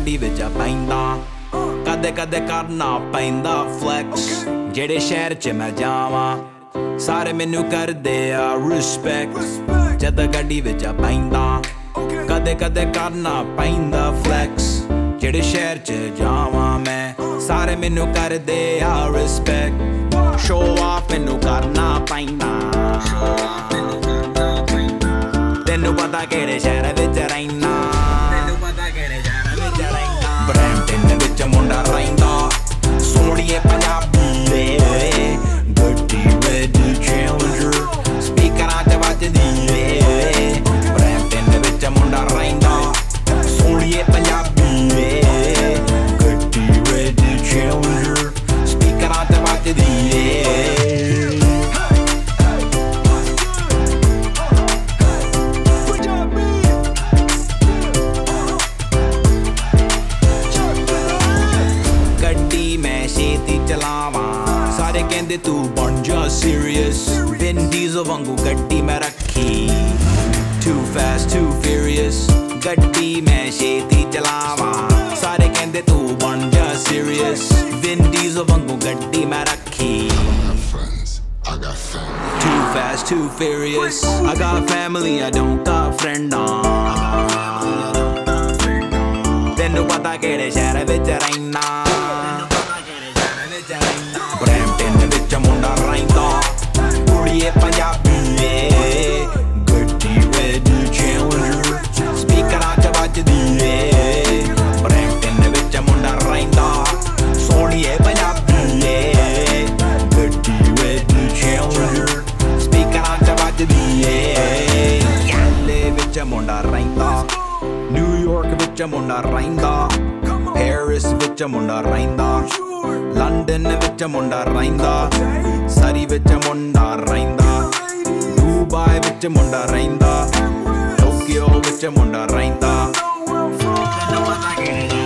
ਗੱਡੀ ਵਿੱਚ ਪੈਂਦਾ ਕਦੇ ਕਦੇ ਕਰਨਾ ਪੈਂਦਾ ਫਲੈਕਸ ਜਿਹੜੇ ਸ਼ਹਿਰ 'ਚ ਮੈਂ ਜਾਵਾਂ ਸਾਰੇ ਮੈਨੂੰ ਕਰਦੇ ਆ ਰਿਸਪੈਕਟ ਜਦ ਗੱਡੀ ਵਿੱਚ ਪੈਂਦਾ ਕਦੇ ਕਦੇ ਕਰਨਾ ਪੈਂਦਾ ਫਲੈਕਸ ਜਿਹੜੇ ਸ਼ਹਿਰ 'ਚ ਜਾਵਾਂ ਮੈਂ ਸਾਰੇ ਮੈਨੂੰ ਕਰਦੇ ਆ ਰਿਸਪੈਕਟ ਸ਼ੋ ਆਫ ਮੈਨੂੰ ਕਰਨਾ ਪੈਂਦਾ ਤੈਨੂੰ ਪਤਾ ਕਿਹੜੇ ਸ਼ਹਿਰ ਵਿੱਚ ਰਹਿਣਾ ਬਰੈਂਪਟਨ ਵਿੱਚ ਮੁੰਡਾ ਰਹਿੰਦਾ ਸੋਹਣੀਏ ਪੰਜਾਬੀ ਏ ਗੱਡੀ ਰੈਡ ਚੈਲੰਜਰ ਸਪੀਕਰਾਂ 'ਚ ਵੱਜਦੀ ਏ ਬਰੈਂਪਟਨ ਵਿੱਚ ਮੁੰਡਾ ਰਹਿੰਦਾ ਸੋਹਣੀਏ ਪੰਜਾਬੀ ਏ ਗੱਡੀ ਰੈਡ ਚੈਲੰਜਰ ਸਪੀਕਰਾਂ 'ਚ ਵੱਜਦੀ ਏ ਸਾਰੇ ਕਹਿੰਦੇ ਤੂੰ ਬਣ ਜਾ serious Vin Diesel ਵਾਂਗੂ ਗੱਡੀ ਮੈਂ ਰੱਖੀ Too fast, too furious ਗੱਡੀ ਮੈਂ ਛੇਤੀ ਚਲਾਵਾਂ ਸਾਰੇ ਕਹਿੰਦੇ ਤੂੰ ਬਣ ਜਾ serious Vin Diesel ਵਾਂਗੂ ਗੱਡੀ ਮੈਂ ਰੱਖੀ Too fast, too furious I got family, I don't got friend ਤੈਨੂੰ ਪਤਾ ਕਿਹੜੇ ਸ਼ਹਿਰ ਵਿੱਚ ਰਹਿਣਾ ਬਰੈਂਪਟਨ ਵਿੱਚ ਮੁੰਡਾ ਰਹਿੰਦਾ ਕੁੜੀਏ ਪੰਜਾਬੀ ਏ ਗੱਡੀ ਰੈਡ ਚੈਲੰਜਰ ਸਪੀਕਰਾਂ 'ਚ ਵੱਜਦੀ ਏ ਬਰੈਂਪਟਨ ਵਿੱਚ ਮੁੰਡਾ ਰਹਿੰਦਾ ਸੋਹਣੀਏ ਪੰਜਾਬੀ ਏ ਗੱਡੀ ਰੈਡ ਚੈਲੰਜਰ ਸਪੀਕਰਾਂ 'ਚ ਵੱਜਦੀ ਏ LA ਵਿੱਚ ਮੁੰਡਾ ਰਹਿੰਦਾ ਨਿਊਯਾਰਕ ਵਿੱਚ ਮੁੰਡਾ ਰਹਿੰਦਾ ਪੈਰਿਸ ਵਿੱਚ ਮੁੰਡਾ ਰਹਿੰਦਾ ਲੰਡਨ ਵਿੱਚ ਮੁੰਡਾ ਰਹਿੰਦਾ ਸਰੀ ਵਿੱਚ ਮੁੰਡਾ ਰਹਿੰਦਾ ਦੁਬਈ ਵਿੱਚ ਮੁੰਡਾ ਰਹਿੰਦਾ ਟੋਕੀਓ ਵਿੱਚ ਮੁੰਡਾ ਰਹਿੰਦਾ